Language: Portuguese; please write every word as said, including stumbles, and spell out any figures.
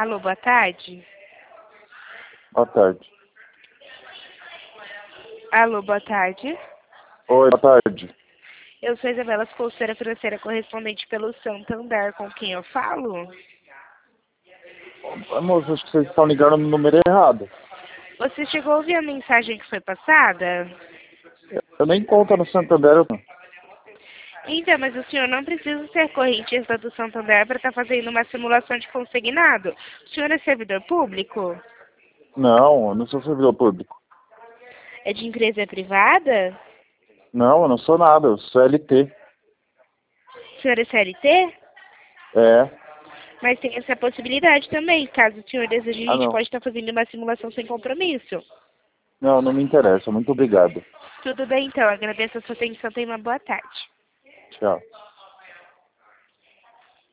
Alô, boa tarde. Boa tarde. Alô, boa tarde. Oi, boa tarde. Eu sou Isabela, consultora financeira correspondente pelo Santander, com quem eu falo? Moça, acho que vocês estão ligando no número errado. Você chegou a ouvir a mensagem que foi passada? Eu nem conto no Santander. Eu... Então, mas o senhor não precisa ser correntista do Santander para estar fazendo uma simulação de consignado. O senhor é servidor público? Não, eu não sou servidor público. É de empresa privada? Não, eu não sou nada, eu sou L T. O senhor é C L T? É. Mas tem essa possibilidade também. Caso o senhor deseje, a Ah, gente não. pode estar fazendo uma simulação sem compromisso. Não, não me interessa. Muito obrigado. Tudo bem, então. Agradeço a sua atenção. Tenha uma boa tarde. Tchau.